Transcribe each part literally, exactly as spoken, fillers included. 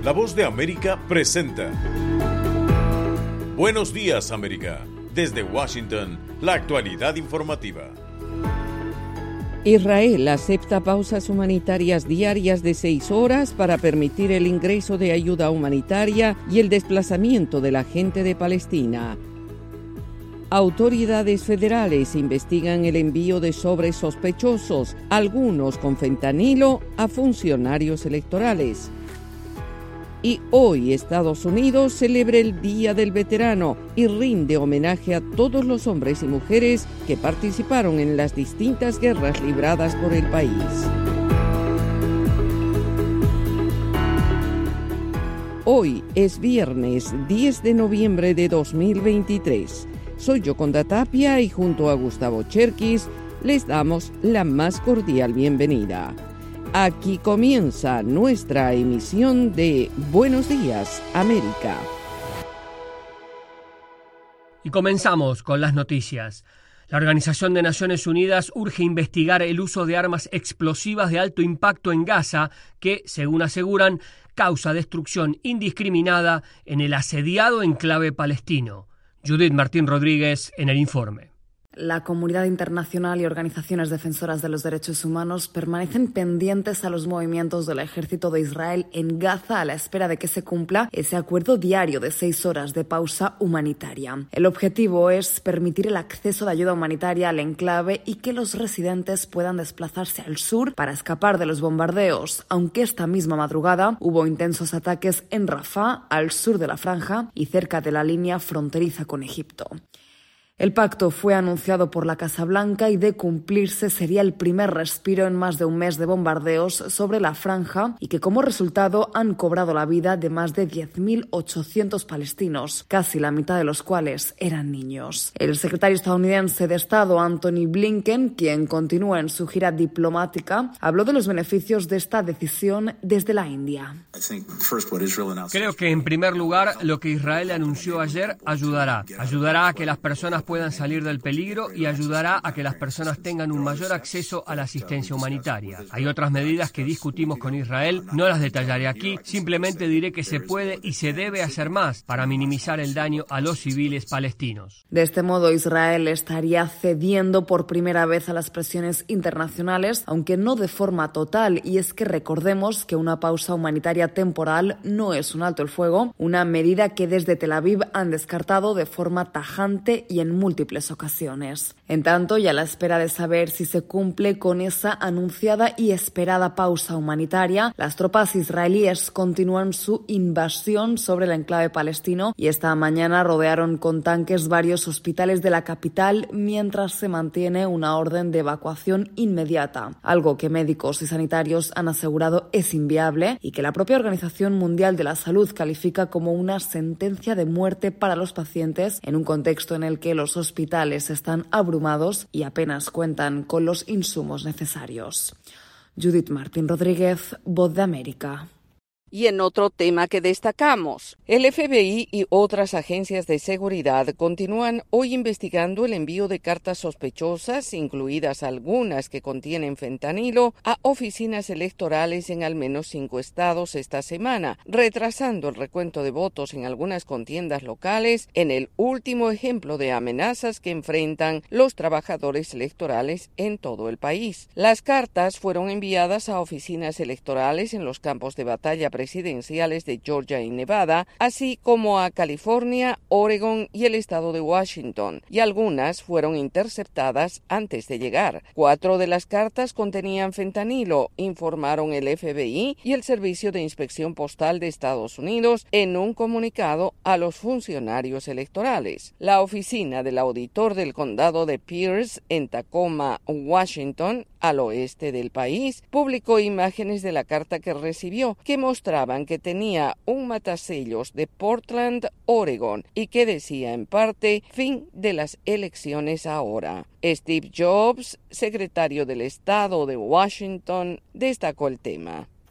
La Voz de América presenta Buenos Días, América. Desde Washington, la actualidad informativa. Israel acepta pausas humanitarias diarias de seis horas para permitir el ingreso de ayuda humanitaria y el desplazamiento de la gente de Palestina. Autoridades federales investigan el envío de sobres sospechosos, algunos con fentanilo, a funcionarios electorales. Y hoy Estados Unidos celebra el Día del Veterano y rinde homenaje a todos los hombres y mujeres que participaron en las distintas guerras libradas por el país. Hoy es viernes diez de noviembre de dos mil veintitrés. Soy Yoconda Tapia y junto a Gustavo Cherkis les damos la más cordial bienvenida. Aquí comienza nuestra emisión de Buenos Días, América. Y comenzamos con las noticias. La Organización de Naciones Unidas urge investigar el uso de armas explosivas de alto impacto en Gaza que, según aseguran, causa destrucción indiscriminada en el asediado enclave palestino. Judith Martín Rodríguez en el informe. La comunidad internacional y organizaciones defensoras de los derechos humanos permanecen pendientes a los movimientos del ejército de Israel en Gaza a la espera de que se cumpla ese acuerdo diario de seis horas de pausa humanitaria. El objetivo es permitir el acceso de ayuda humanitaria al enclave y que los residentes puedan desplazarse al sur para escapar de los bombardeos, aunque esta misma madrugada hubo intensos ataques en Rafah, al sur de la franja y cerca de la línea fronteriza con Egipto. El pacto fue anunciado por la Casa Blanca y de cumplirse sería el primer respiro en más de un mes de bombardeos sobre la franja y que como resultado han cobrado la vida de más de diez mil ochocientos palestinos, casi la mitad de los cuales eran niños. El secretario estadounidense de Estado Antony Blinken, quien continúa en su gira diplomática, habló de los beneficios de esta decisión desde la India. Creo que en primer lugar lo que Israel anunció ayer ayudará. Ayudará a que las personas puedan salir del peligro y ayudará a que las personas tengan un mayor acceso a la asistencia humanitaria. Hay otras medidas que discutimos con Israel, no las detallaré aquí, simplemente diré que se puede y se debe hacer más para minimizar el daño a los civiles palestinos. De este modo, Israel estaría cediendo por primera vez a las presiones internacionales, aunque no de forma total, y es que recordemos que una pausa humanitaria temporal no es un alto el fuego, una medida que desde Tel Aviv han descartado de forma tajante y en múltiples ocasiones. En tanto, y a la espera de saber si se cumple con esa anunciada y esperada pausa humanitaria, las tropas israelíes continúan su invasión sobre el enclave palestino y esta mañana rodearon con tanques varios hospitales de la capital mientras se mantiene una orden de evacuación inmediata, algo que médicos y sanitarios han asegurado es inviable y que la propia Organización Mundial de la Salud califica como una sentencia de muerte para los pacientes en un contexto en el que los Los hospitales están abrumados y apenas cuentan con los insumos necesarios. Judith Martín Rodríguez, Voz de América. Y en otro tema que destacamos, el F B I y otras agencias de seguridad continúan hoy investigando el envío de cartas sospechosas, incluidas algunas que contienen fentanilo, a oficinas electorales en al menos cinco estados esta semana, retrasando el recuento de votos en algunas contiendas locales en el último ejemplo de amenazas que enfrentan los trabajadores electorales en todo el país. Las cartas fueron enviadas a oficinas electorales en los campos de batalla presidenciales de Georgia y Nevada, así como a California, Oregon y el estado de Washington, y algunas fueron interceptadas antes de llegar. Cuatro de las cartas contenían fentanilo, informaron el F B I y el Servicio de Inspección Postal de Estados Unidos en un comunicado a los funcionarios electorales. La oficina del auditor del condado de Pierce, en Tacoma, Washington, al oeste del país, publicó imágenes de la carta que recibió, que mostraban que tenía un matasellos de Portland, Oregon, y que decía en parte, fin de las elecciones ahora. Steve Jobs, secretario del Estado de Washington, destacó el tema.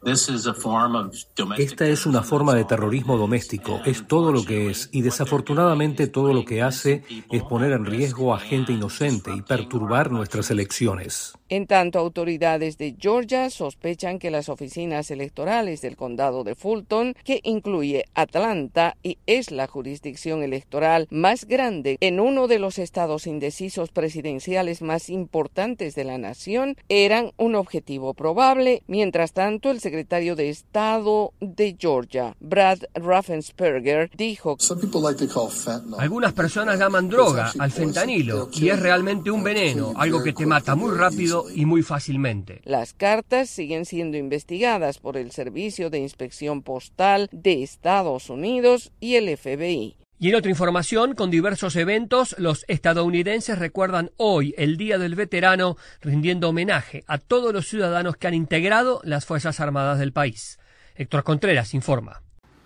Esta es una forma de terrorismo doméstico, es todo lo que es, y desafortunadamente todo lo que hace es poner en riesgo a gente inocente y perturbar nuestras elecciones. En tanto, autoridades de Georgia sospechan que las oficinas electorales del condado de Fulton, que incluye Atlanta y es la jurisdicción electoral más grande en uno de los estados indecisos presidenciales más importantes de la nación, eran un objetivo probable. Mientras tanto, el secretario de Estado de Georgia, Brad Raffensperger, dijo: algunas personas llaman droga al fentanilo y es realmente un veneno, algo que te mata muy rápido y muy fácilmente. Las cartas siguen siendo investigadas por el Servicio de Inspección Postal de Estados Unidos y el F B I. Y en otra información, con diversos eventos, los estadounidenses recuerdan hoy el Día del Veterano, rindiendo homenaje a todos los ciudadanos que han integrado las Fuerzas Armadas del país. Héctor Contreras informa.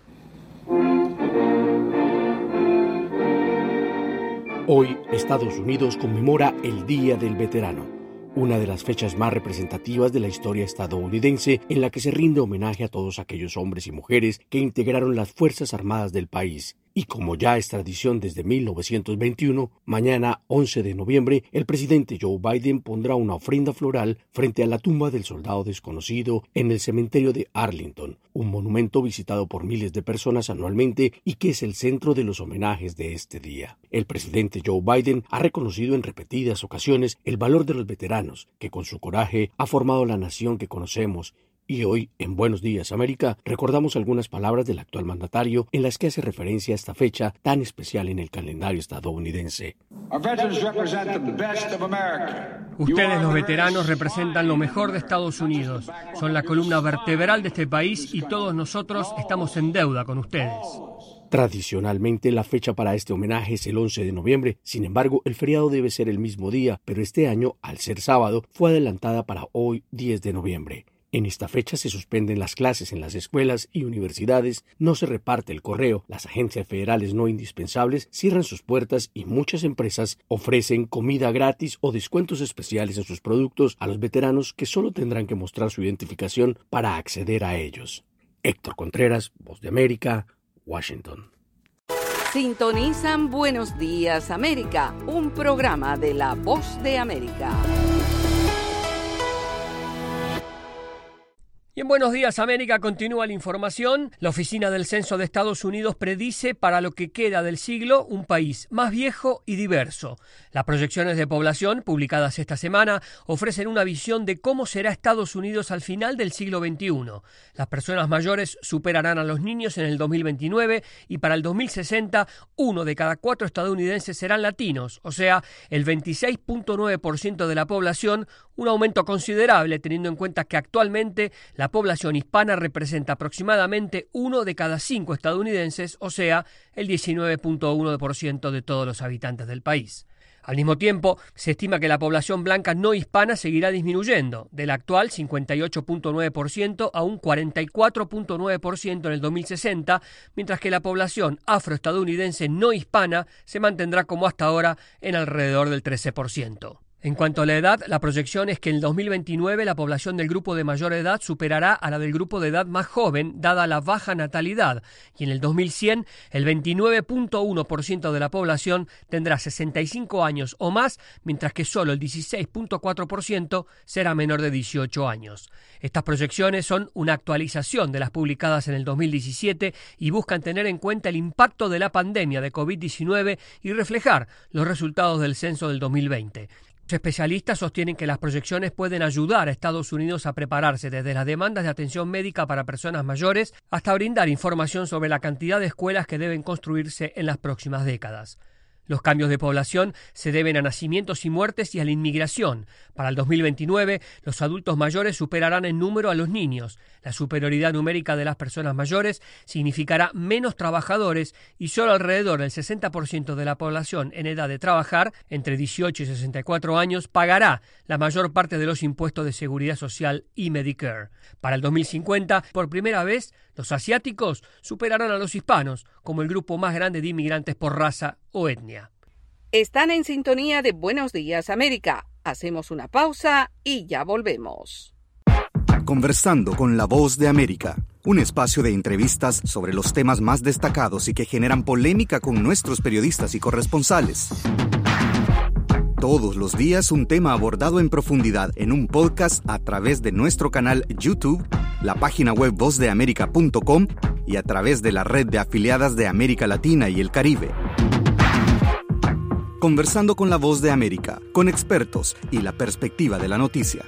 Hoy, Estados Unidos conmemora el Día del Veterano, una de las fechas más representativas de la historia estadounidense, en la que se rinde homenaje a todos aquellos hombres y mujeres que integraron las Fuerzas Armadas del país. Y como ya es tradición desde mil novecientos veintiuno, mañana once de noviembre, el presidente Joe Biden pondrá una ofrenda floral frente a la tumba del soldado desconocido en el cementerio de Arlington, un monumento visitado por miles de personas anualmente y que es el centro de los homenajes de este día. El presidente Joe Biden ha reconocido en repetidas ocasiones el valor de los veteranos, que con su coraje ha formado la nación que conocemos. Y hoy, en Buenos Días América, recordamos algunas palabras del actual mandatario en las que hace referencia a esta fecha tan especial en el calendario estadounidense. Ustedes, los veteranos, representan lo mejor de Estados Unidos. Son la columna vertebral de este país y todos nosotros estamos en deuda con ustedes. Tradicionalmente, la fecha para este homenaje es el once de noviembre. Sin embargo, el feriado debe ser el mismo día, pero este año, al ser sábado, fue adelantada para hoy, diez de noviembre. En esta fecha se suspenden las clases en las escuelas y universidades, no se reparte el correo, las agencias federales no indispensables cierran sus puertas y muchas empresas ofrecen comida gratis o descuentos especiales en sus productos a los veteranos, que solo tendrán que mostrar su identificación para acceder a ellos. Héctor Contreras, Voz de América, Washington. Sintonizan Buenos Días América, un programa de La Voz de América. Y en Buenos Días América continúa la información. La Oficina del Censo de Estados Unidos predice para lo que queda del siglo un país más viejo y diverso. Las proyecciones de población publicadas esta semana ofrecen una visión de cómo será Estados Unidos al final del siglo veintiuno. Las personas mayores superarán a los niños en el dos mil veintinueve y para el dos mil sesenta uno de cada cuatro estadounidenses serán latinos, o sea, el veintiséis punto nueve por ciento de la población, un aumento considerable teniendo en cuenta que actualmente la población hispana representa aproximadamente uno de cada cinco estadounidenses, o sea, el diecinueve punto uno por ciento de todos los habitantes del país. Al mismo tiempo, se estima que la población blanca no hispana seguirá disminuyendo, del actual cincuenta y ocho punto nueve por ciento a un cuarenta y cuatro punto nueve por ciento en el dos mil sesenta, mientras que la población afroestadounidense no hispana se mantendrá como hasta ahora en alrededor del trece por ciento. En cuanto a la edad, la proyección es que en el dos mil veintinueve la población del grupo de mayor edad superará a la del grupo de edad más joven, dada la baja natalidad, y en el dos mil cien el veintinueve punto uno por ciento de la población tendrá sesenta y cinco años o más, mientras que solo el dieciséis punto cuatro por ciento será menor de dieciocho años. Estas proyecciones son una actualización de las publicadas en el dos mil diecisiete y buscan tener en cuenta el impacto de la pandemia de covid diecinueve y reflejar los resultados del censo del dos mil veinte. Los especialistas sostienen que las proyecciones pueden ayudar a Estados Unidos a prepararse desde las demandas de atención médica para personas mayores hasta brindar información sobre la cantidad de escuelas que deben construirse en las próximas décadas. Los cambios de población se deben a nacimientos y muertes y a la inmigración. Para el dos mil veintinueve, los adultos mayores superarán en número a los niños. La superioridad numérica de las personas mayores significará menos trabajadores y solo alrededor del sesenta por ciento de la población en edad de trabajar, entre dieciocho y sesenta y cuatro años, pagará la mayor parte de los impuestos de seguridad social y Medicare. Para el dos mil cincuenta, por primera vez, los asiáticos superarán a los hispanos como el grupo más grande de inmigrantes por raza o etnia. Están en sintonía de Buenos Días América. Hacemos una pausa y ya volvemos. Conversando con la Voz de América, un espacio de entrevistas sobre los temas más destacados y que generan polémica con nuestros periodistas y corresponsales. Todos los días un tema abordado en profundidad en un podcast a través de nuestro canal YouTube, la página web voz de américa punto com y a través de la red de afiliadas de América Latina y el Caribe. Conversando con la Voz de América, con expertos y la perspectiva de la noticia.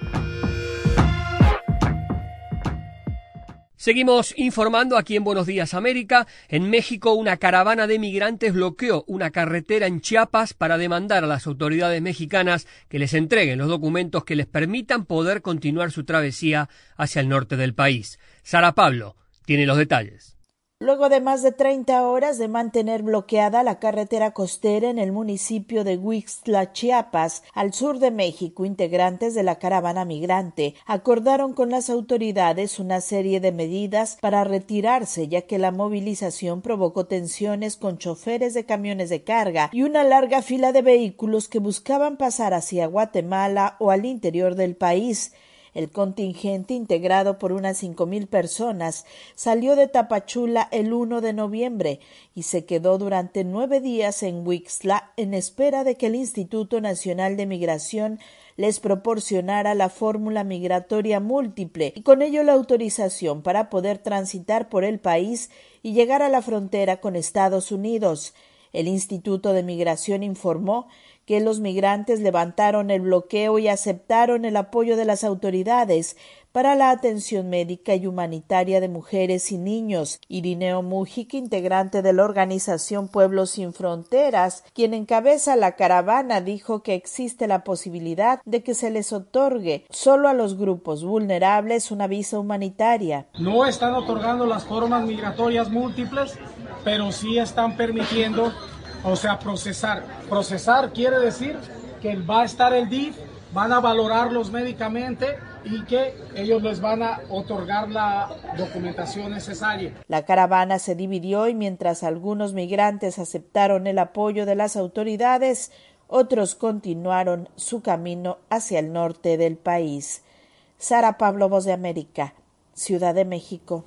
Seguimos informando aquí en Buenos Días América. En México, una caravana de migrantes bloqueó una carretera en Chiapas para demandar a las autoridades mexicanas que les entreguen los documentos que les permitan poder continuar su travesía hacia el norte del país. Sara Pablo tiene los detalles. Luego de más de treinta horas de mantener bloqueada la carretera costera en el municipio de Huixtla, Chiapas, al sur de México, integrantes de la caravana migrante acordaron con las autoridades una serie de medidas para retirarse, ya que la movilización provocó tensiones con choferes de camiones de carga y una larga fila de vehículos que buscaban pasar hacia Guatemala o al interior del país. El contingente, integrado por unas cinco mil personas, salió de Tapachula el uno de noviembre y se quedó durante nueve días en Huixtla en espera de que el Instituto Nacional de Migración les proporcionara la fórmula migratoria múltiple y con ello la autorización para poder transitar por el país y llegar a la frontera con Estados Unidos. El Instituto de Migración informó que los migrantes levantaron el bloqueo y aceptaron el apoyo de las autoridades para la atención médica y humanitaria de mujeres y niños. Irineo Mujic, integrante de la organización Pueblos Sin Fronteras, quien encabeza la caravana, dijo que existe la posibilidad de que se les otorgue solo a los grupos vulnerables una visa humanitaria. No están otorgando las formas migratorias múltiples, pero sí están permitiendo, o sea, procesar. Procesar quiere decir que va a estar el D I F, van a valorarlos médicamente y que ellos les van a otorgar la documentación necesaria. La caravana se dividió y mientras algunos migrantes aceptaron el apoyo de las autoridades, otros continuaron su camino hacia el norte del país. Sara Pablo, Voz de América, Ciudad de México.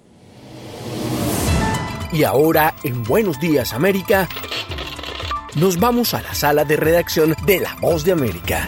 Y ahora, en Buenos Días América, nos vamos a la sala de redacción de La Voz de América.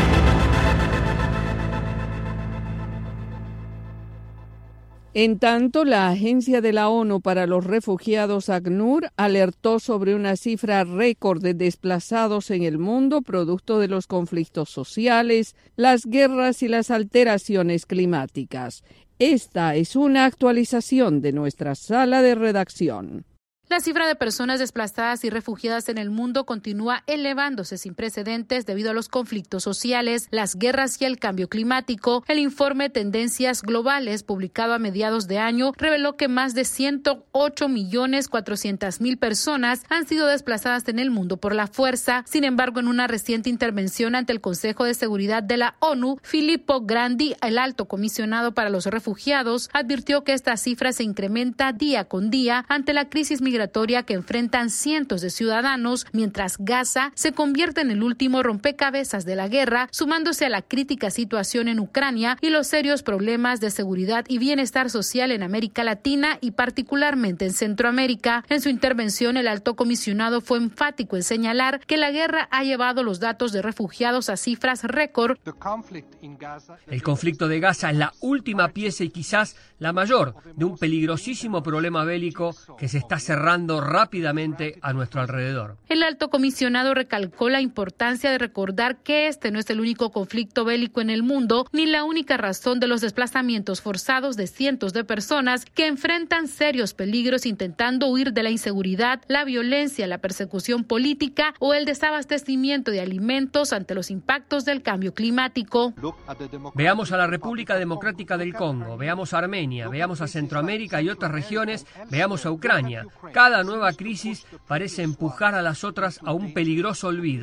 En tanto, la Agencia de la ONU para los Refugiados, ACNUR, alertó sobre una cifra récord de desplazados en el mundo producto de los conflictos sociales, las guerras y las alteraciones climáticas. Esta es una actualización de nuestra sala de redacción. La cifra de personas desplazadas y refugiadas en el mundo continúa elevándose sin precedentes debido a los conflictos sociales, las guerras y el cambio climático. El informe Tendencias Globales, publicado a mediados de año, reveló que más de ciento ocho millones cuatrocientas mil personas han sido desplazadas en el mundo por la fuerza. Sin embargo, en una reciente intervención ante el Consejo de Seguridad de la ONU, Filippo Grandi, el alto comisionado para los refugiados, advirtió que esta cifra se incrementa día con día ante la crisis migratoria migratoria que enfrentan cientos de ciudadanos, mientras Gaza se convierte en el último rompecabezas de la guerra, sumándose a la crítica situación en Ucrania y los serios problemas de seguridad y bienestar social en América Latina y particularmente en Centroamérica. En su intervención, el alto comisionado fue enfático en señalar que la guerra ha llevado los datos de refugiados a cifras récord. El conflicto de Gaza es la última pieza y quizás la mayor de un peligrosísimo problema bélico que se está cerrando rápidamente a nuestro alrededor. El alto comisionado recalcó la importancia de recordar que este no es el único conflicto bélico en el mundo, ni la única razón de los desplazamientos forzados de cientos de personas que enfrentan serios peligros intentando huir de la inseguridad, la violencia, la persecución política o el desabastecimiento de alimentos ante los impactos del cambio climático. Veamos a la República Democrática del Congo, veamos a Armenia, veamos a Centroamérica y otras regiones, veamos a Ucrania. Cada nueva crisis parece empujar a las otras a un peligroso olvido.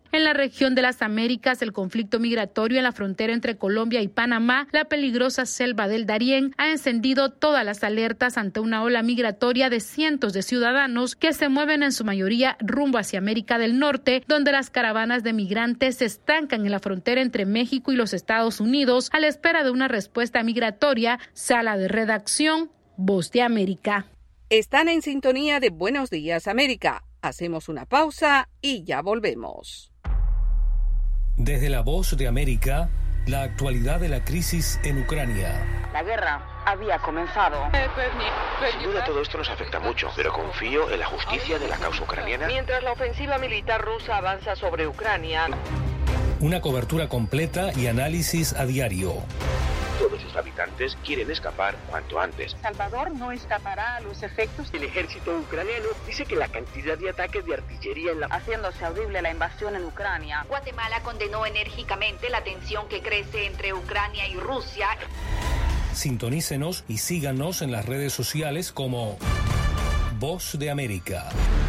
En la región de las Américas, el conflicto migratorio en la frontera entre Colombia y Panamá, la peligrosa selva del Darién, ha encendido todas las alertas ante una ola migratoria de cientos de ciudadanos que se mueven en su mayoría rumbo hacia América del Norte, donde las caravanas de migrantes se estancan en la frontera entre México y los Estados Unidos a la espera de una respuesta migratoria. Sala de redacción, Voz de América. Están en sintonía de Buenos Días América. Hacemos una pausa y ya volvemos. Desde la Voz de América, la actualidad de la crisis en Ucrania. La guerra había comenzado. Sin duda todo esto nos afecta mucho, pero confío en la justicia de la causa ucraniana. Mientras la ofensiva militar rusa avanza sobre Ucrania. Una cobertura completa y análisis a diario. Todos sus habitantes quieren escapar cuanto antes. Salvador no escapará a los efectos. El ejército ucraniano dice que la cantidad de ataques de artillería en la... haciéndose audible la invasión en Ucrania. Guatemala condenó enérgicamente la tensión que crece entre Ucrania y Rusia. Sintonícenos y síganos en las redes sociales como Voz de América.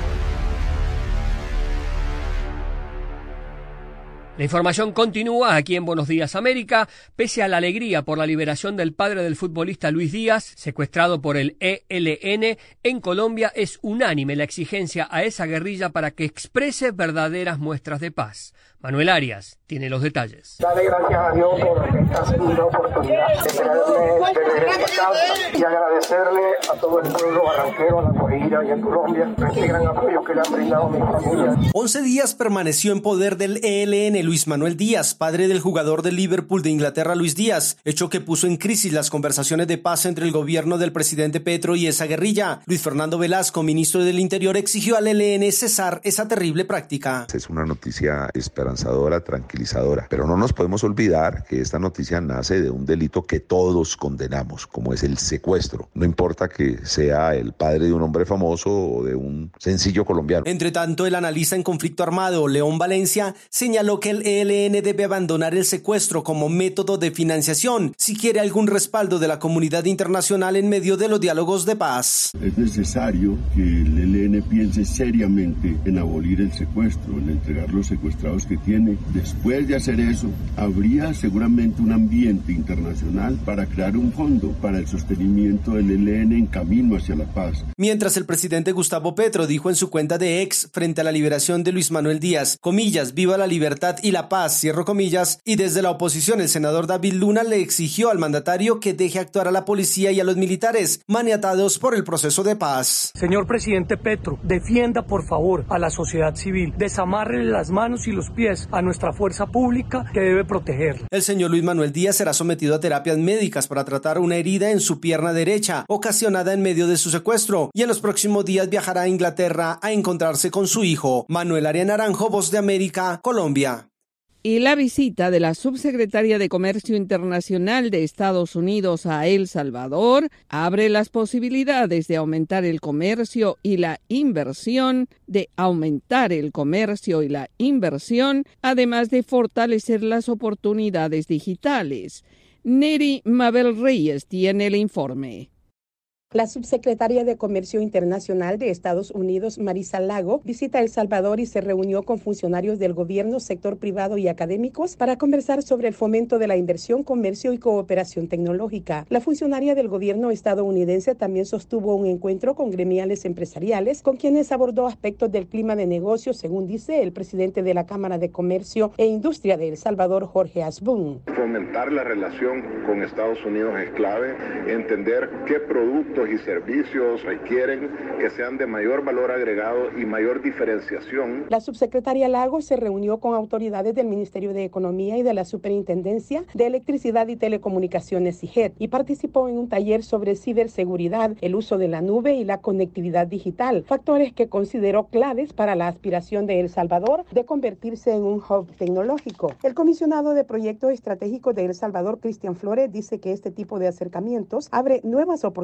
La información continúa aquí en Buenos Días América. Pese a la alegría por la liberación del padre del futbolista Luis Díaz, secuestrado por el E L N, en Colombia es unánime la exigencia a esa guerrilla para que exprese verdaderas muestras de paz. Manuel Arias tiene los detalles. Dale gracias a Dios por esta segunda oportunidad de traerme de esta causa y agradecerle a todo el pueblo barranquero, a la Guajira y a Colombia por este gran apoyo que le han brindado a mi familia. once días permaneció en poder del E L N Luis Manuel Díaz, padre del jugador del Liverpool de Inglaterra Luis Díaz, hecho que puso en crisis las conversaciones de paz entre el gobierno del presidente Petro y esa guerrilla. Luis Fernando Velasco, ministro del Interior, exigió al E L N cesar esa terrible práctica. Es una noticia esperanzadora, tranquilizadora, pero no nos podemos olvidar que esta noticia nace de un delito que todos condenamos, como es el secuestro. No importa que sea el padre de un hombre famoso o de un sencillo colombiano. Entre tanto, el analista en conflicto armado, León Valencia, señaló que el E L N debe abandonar el secuestro como método de financiación si quiere algún respaldo de la comunidad internacional en medio de los diálogos de paz. Es necesario que el E L N piense seriamente en abolir el secuestro, en entregar los secuestrados que tiene. Después de hacer eso, habría seguramente un ambiente internacional para crear un fondo para el sostenimiento del E L N en camino hacia la paz. Mientras el presidente Gustavo Petro dijo en su cuenta de ex frente a la liberación de Luis Manuel Díaz, comillas, viva la libertad y la paz, cierro comillas, y desde la oposición el senador David Luna le exigió al mandatario que deje actuar a la policía y a los militares maniatados por el proceso de paz. Señor presidente Petro, defienda por favor a la sociedad civil, desamárrele las manos y los pies a nuestra fuerza pública que debe protegerla. El señor Luis Manuel Díaz será sometido a terapias médicas para tratar una herida en su pierna derecha, ocasionada en medio de su secuestro, y en los próximos días viajará a Inglaterra a encontrarse con su hijo. Manuel Arias Naranjo, Voz de América, Colombia. Y la visita de la subsecretaria de Comercio Internacional de Estados Unidos a El Salvador abre las posibilidades de aumentar el comercio y la inversión, de aumentar el comercio y la inversión, además de fortalecer las oportunidades digitales. Neri Mabel Reyes tiene el informe. La subsecretaria de Comercio Internacional de Estados Unidos, Marisa Lago, visita El Salvador y se reunió con funcionarios del gobierno, sector privado y académicos para conversar sobre el fomento de la inversión, comercio y cooperación tecnológica. La funcionaria del gobierno estadounidense también sostuvo un encuentro con gremiales empresariales, con quienes abordó aspectos del clima de negocios, según dice el presidente de la Cámara de Comercio e Industria de El Salvador, Jorge Asbun. Fomentar la relación con Estados Unidos es clave, entender qué productos y servicios requieren que sean de mayor valor agregado y mayor diferenciación. La subsecretaria Lago se reunió con autoridades del Ministerio de Economía y de la Superintendencia de Electricidad y Telecomunicaciones, I G E T, y participó en un taller sobre ciberseguridad, el uso de la nube y la conectividad digital, factores que consideró claves para la aspiración de El Salvador de convertirse en un hub tecnológico. El comisionado de Proyectos Estratégicos de El Salvador, Cristian Flores, dice que este tipo de acercamientos abre nuevas oportunidades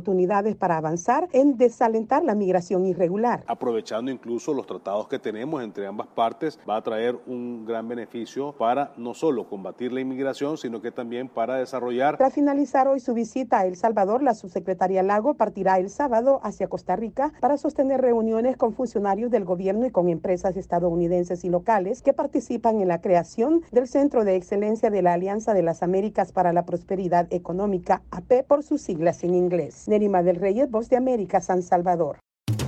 oportunidades para avanzar en desalentar la migración irregular. Aprovechando incluso los tratados que tenemos entre ambas partes, va a traer un gran beneficio para no solo combatir la inmigración, sino que también para desarrollar. Tras finalizar hoy su visita a El Salvador, la subsecretaria Lago partirá el sábado hacia Costa Rica para sostener reuniones con funcionarios del gobierno y con empresas estadounidenses y locales que participan en la creación del Centro de Excelencia de la Alianza de las Américas para la Prosperidad Económica, A P E, por sus siglas en inglés. Nerima del Reyes, Voz de América, San Salvador.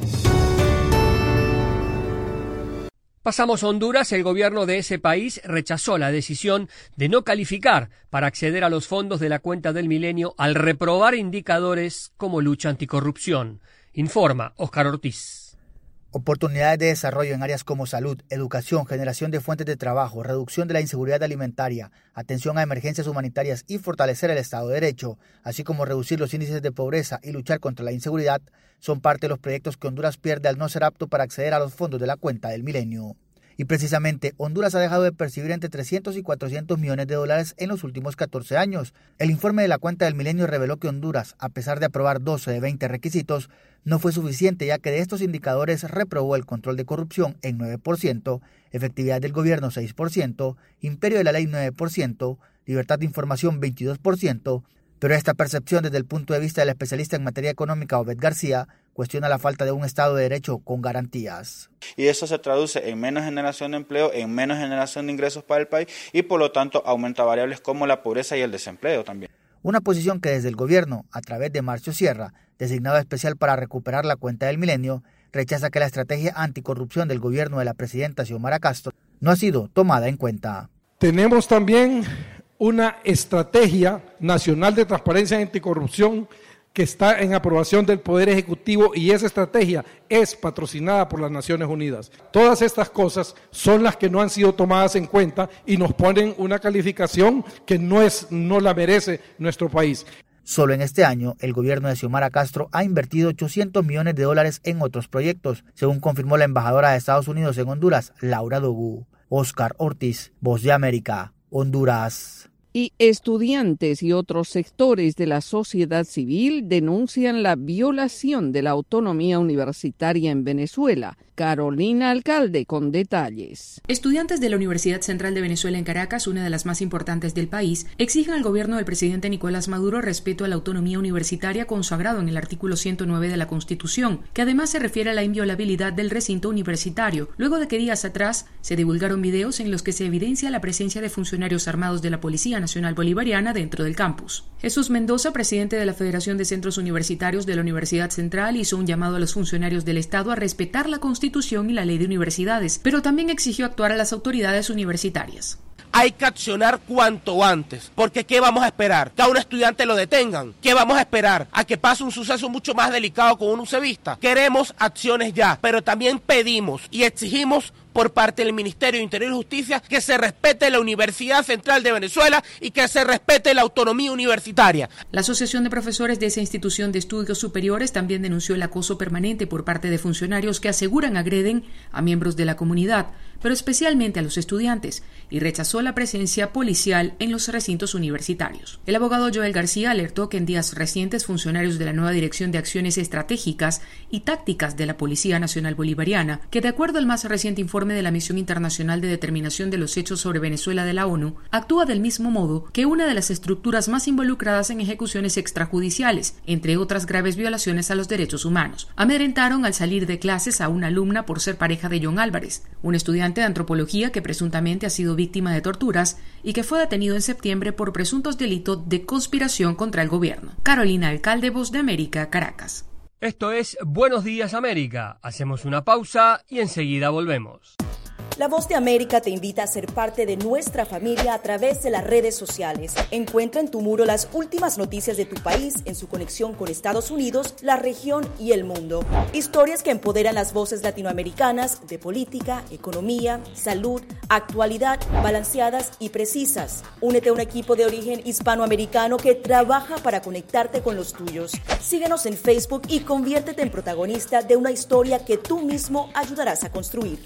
Pasamos a Honduras. El gobierno de ese país rechazó la decisión de no calificar para acceder a los fondos de la cuenta del milenio al reprobar indicadores como lucha anticorrupción. Informa Óscar Ortiz. Oportunidades de desarrollo en áreas como salud, educación, generación de fuentes de trabajo, reducción de la inseguridad alimentaria, atención a emergencias humanitarias y fortalecer el Estado de Derecho, así como reducir los índices de pobreza y luchar contra la inseguridad, son parte de los proyectos que Honduras pierde al no ser apto para acceder a los fondos de la cuenta del milenio. Y precisamente, Honduras ha dejado de percibir entre trescientos y cuatrocientos millones de dólares en los últimos catorce años. El informe de la cuenta del milenio reveló que Honduras, a pesar de aprobar doce de veinte requisitos, no fue suficiente, ya que de estos indicadores reprobó el control de corrupción en nueve por ciento, efectividad del gobierno seis por ciento, imperio de la ley nueve por ciento, libertad de información veintidós por ciento, pero esta percepción desde el punto de vista del especialista en materia económica Obed García cuestiona la falta de un Estado de Derecho con garantías. Y eso se traduce en menos generación de empleo, en menos generación de ingresos para el país y por lo tanto aumenta variables como la pobreza y el desempleo también. Una posición que desde el gobierno, a través de Marcio Sierra, designado especial para recuperar la cuenta del milenio, rechaza que la estrategia anticorrupción del gobierno de la presidenta Xiomara Castro no ha sido tomada en cuenta. Tenemos también una estrategia nacional de transparencia y anticorrupción que está en aprobación del Poder Ejecutivo y esa estrategia es patrocinada por las Naciones Unidas. Todas estas cosas son las que no han sido tomadas en cuenta y nos ponen una calificación que no es, no la merece nuestro país. Solo en este año, el gobierno de Xiomara Castro ha invertido ochocientos millones de dólares en otros proyectos, según confirmó la embajadora de Estados Unidos en Honduras, Laura Dogu. Óscar Ortiz, Voz de América, Honduras. Y estudiantes y otros sectores de la sociedad civil denuncian la violación de la autonomía universitaria en Venezuela. Carolina Alcalde con detalles. Estudiantes de la Universidad Central de Venezuela en Caracas, una de las más importantes del país, exigen al gobierno del presidente Nicolás Maduro respeto a la autonomía universitaria consagrado en el artículo ciento nueve de la Constitución, que además se refiere a la inviolabilidad del recinto universitario, luego de que días atrás se divulgaron videos en los que se evidencia la presencia de funcionarios armados de la Policía Nacional Bolivariana dentro del campus. Jesús Mendoza, presidente de la Federación de Centros Universitarios de la Universidad Central, hizo un llamado a los funcionarios del Estado a respetar la Constitución y la ley de universidades, pero también exigió actuar a las autoridades universitarias. Hay que accionar cuanto antes, porque ¿qué vamos a esperar? ¿Que a un estudiante lo detengan? ¿Qué vamos a esperar? ¿A que pase un suceso mucho más delicado con un ucevista? Queremos acciones ya, pero también pedimos y exigimos por parte del Ministerio de Interior y Justicia que se respete la Universidad Central de Venezuela y que se respete la autonomía universitaria. La Asociación de Profesores de esa institución de estudios superiores también denunció el acoso permanente por parte de funcionarios que aseguran agreden a miembros de la comunidad, pero especialmente a los estudiantes, y rechazó la presencia policial en los recintos universitarios. El abogado Joel García alertó que en días recientes funcionarios de la nueva Dirección de Acciones Estratégicas y Tácticas de la Policía Nacional Bolivariana, que de acuerdo al más reciente informe de la Misión Internacional de Determinación de los Hechos sobre Venezuela de la ONU, actúa del mismo modo que una de las estructuras más involucradas en ejecuciones extrajudiciales, entre otras graves violaciones a los derechos humanos. Amedrentaron al salir de clases a una alumna por ser pareja de John Álvarez, un estudiante de antropología que presuntamente ha sido víctima de torturas y que fue detenido en septiembre por presuntos delitos de conspiración contra el gobierno. Carolina Alcalde, Voz de América, Caracas. Esto es Buenos Días América. Hacemos una pausa y enseguida volvemos. La Voz de América te invita a ser parte de nuestra familia a través de las redes sociales. Encuentra en tu muro las últimas noticias de tu país en su conexión con Estados Unidos, la región y el mundo. Historias que empoderan las voces latinoamericanas de política, economía, salud, actualidad, balanceadas y precisas. Únete a un equipo de origen hispanoamericano que trabaja para conectarte con los tuyos. Síguenos en Facebook y conviértete en protagonista de una historia que tú mismo ayudarás a construir.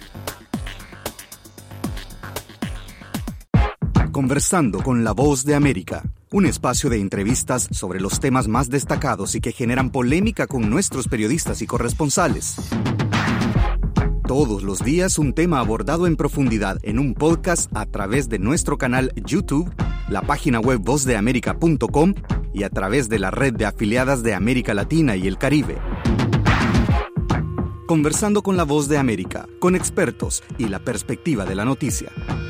Conversando con la Voz de América, un espacio de entrevistas sobre los temas más destacados y que generan polémica con nuestros periodistas y corresponsales. Todos los días un tema abordado en profundidad en un podcast a través de nuestro canal YouTube, la página web voz de américa punto com y a través de la red de afiliadas de América Latina y el Caribe. Conversando con la Voz de América, con expertos y la perspectiva de la noticia.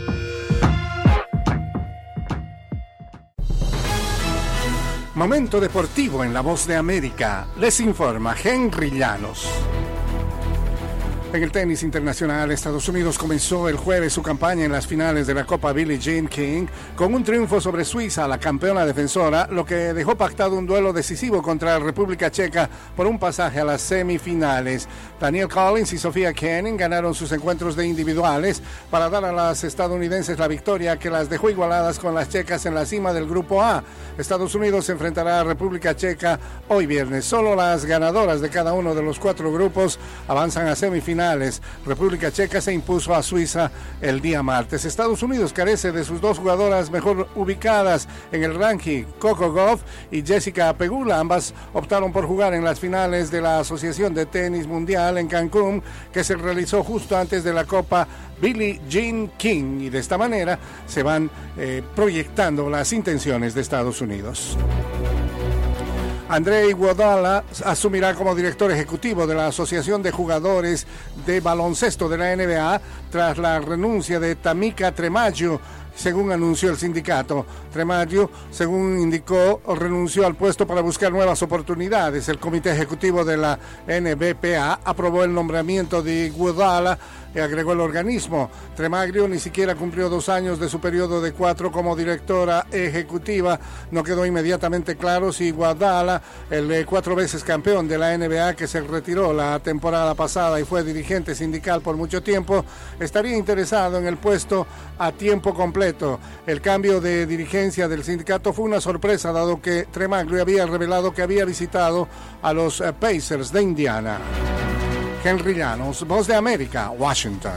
Momento deportivo en la Voz de América. Les informa Henry Llanos. En el tenis internacional, Estados Unidos comenzó el jueves su campaña en las finales de la Copa Billie Jean King con un triunfo sobre Suiza, la campeona defensora, lo que dejó pactado un duelo decisivo contra la República Checa por un pasaje a las semifinales. Danielle Collins y Sofia Kenin ganaron sus encuentros de individuales para dar a las estadounidenses la victoria que las dejó igualadas con las checas en la cima del Grupo A. Estados Unidos se enfrentará a República Checa hoy viernes. Solo las ganadoras de cada uno de los cuatro grupos avanzan a semifinales. República Checa se impuso a Suiza el día martes. Estados Unidos carece de sus dos jugadoras mejor ubicadas en el ranking, Coco Gauff y Jessica Pegula. Ambas optaron por jugar en las finales de la Asociación de Tenis Mundial en Cancún, que se realizó justo antes de la Copa Billie Jean King, y de esta manera se van eh, proyectando las intenciones de Estados Unidos. André Iguodala asumirá como director ejecutivo de la Asociación de Jugadores de Baloncesto de la N B A tras la renuncia de Tamika Tremaglio, según anunció el sindicato. Tremaglio, según indicó, renunció al puesto para buscar nuevas oportunidades. El comité ejecutivo de la N B P A aprobó el nombramiento de Iguodala y agregó el organismo. Tremaglio ni siquiera cumplió dos años de su periodo de cuatro como directora ejecutiva. No quedó inmediatamente claro si Iguodala, el cuatro veces campeón de la N B A que se retiró la temporada pasada y fue dirigente sindical por mucho tiempo, estaría interesado en el puesto a tiempo completo. El cambio de dirigencia del sindicato fue una sorpresa, dado que Tremaglio había revelado que había visitado a los Pacers de Indiana. Henry Llanos, Voz de América, Washington.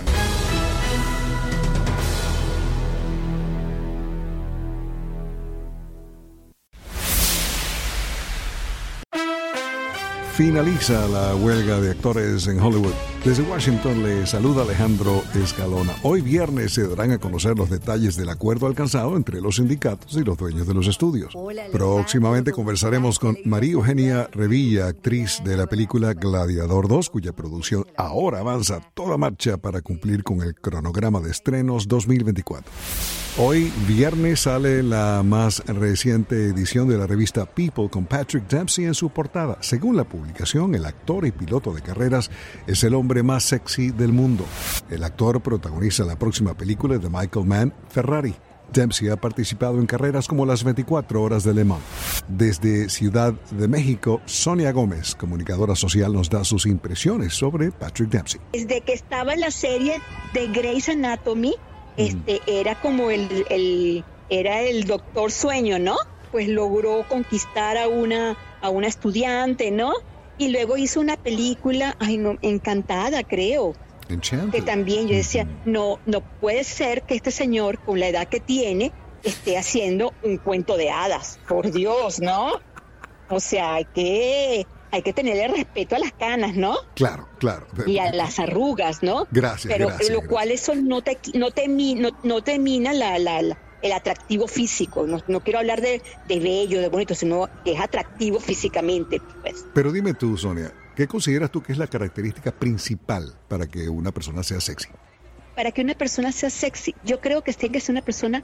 Finaliza la huelga de actores en Hollywood. Desde Washington le saluda Alejandro Escalona. Hoy viernes se darán a conocer los detalles del acuerdo alcanzado entre los sindicatos y los dueños de los estudios. Próximamente conversaremos con María Eugenia Revilla, actriz de la película Gladiador dos, cuya producción ahora avanza a toda marcha para cumplir con el cronograma de estrenos dos mil veinticuatro. Hoy viernes sale la más reciente edición de la revista People con Patrick Dempsey en su portada. Según la publicación, el actor y piloto de carreras es el hombre más sexy del mundo. El actor protagoniza la próxima película de Michael Mann, Ferrari. Dempsey ha participado en carreras como las veinticuatro horas de Le Mans. Desde Ciudad de México, Sonia Gómez, comunicadora social, nos da sus impresiones sobre Patrick Dempsey. Desde que estaba en la serie de Grey's Anatomy, Este, era como el, el, era el doctor sueño, ¿no? Pues logró conquistar a una, a una estudiante, ¿no? Y luego hizo una película, ay no, Encantada, creo. Enchanted. Que también yo decía, no, no puede ser que este señor, con la edad que tiene, esté haciendo un cuento de hadas. Por Dios, ¿no? O sea, hay que... Hay que tenerle respeto a las canas, ¿no? Claro, claro. Y a las arrugas, ¿no? Gracias, Pero gracias, lo gracias. cual eso no te no te, no, no te mina la, la, la, el atractivo físico. No, no quiero hablar de, de bello, de bonito, sino que es atractivo físicamente, pues. Pero dime tú, Sonia, ¿qué consideras tú que es la característica principal para que una persona sea sexy? Para que una persona sea sexy, yo creo que tiene que ser una persona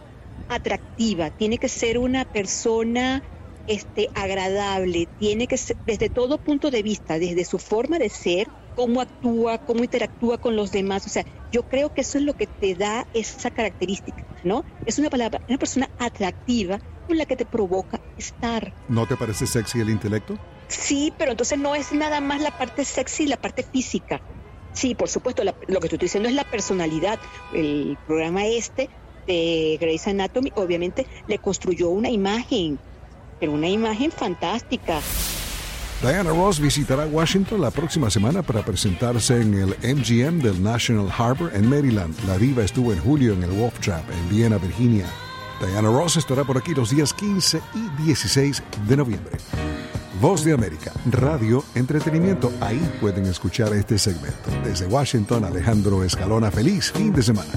atractiva, tiene que ser una persona... Este, agradable, tiene que ser desde todo punto de vista, desde su forma de ser, cómo actúa, cómo interactúa con los demás. O sea, yo creo que eso es lo que te da esa característica, ¿no? Es una palabra, una persona atractiva con la que te provoca estar. ¿No te parece sexy el intelecto? Sí, pero entonces no es nada más la parte sexy, la parte física. Sí, por supuesto, la, lo que estoy diciendo es la personalidad. El programa este de Grey's Anatomy obviamente le construyó una imagen, pero una imagen fantástica. Diana Ross visitará Washington la próxima semana para presentarse en el M G M del National Harbor en Maryland. La diva estuvo en julio en el Wolf Trap en Viena, Virginia. Diana Ross estará por aquí los días quince y dieciséis de noviembre. Voz de América, radio, entretenimiento. Ahí pueden escuchar este segmento. Desde Washington, Alejandro Escalona. Feliz fin de semana.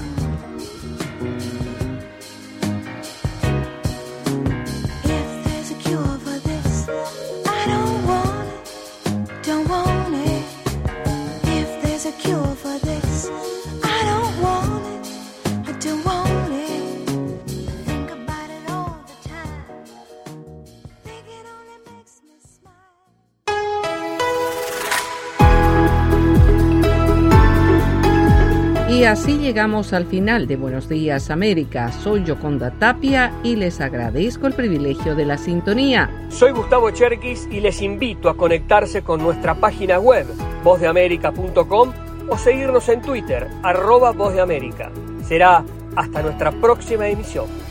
Y así llegamos al final de Buenos Días América. Soy Yoconda Tapia y les agradezco el privilegio de la sintonía. Soy Gustavo Cherkis y les invito a conectarse con nuestra página web, voz de américa punto com, o seguirnos en Twitter, arroba Voz de América. Será hasta nuestra próxima emisión.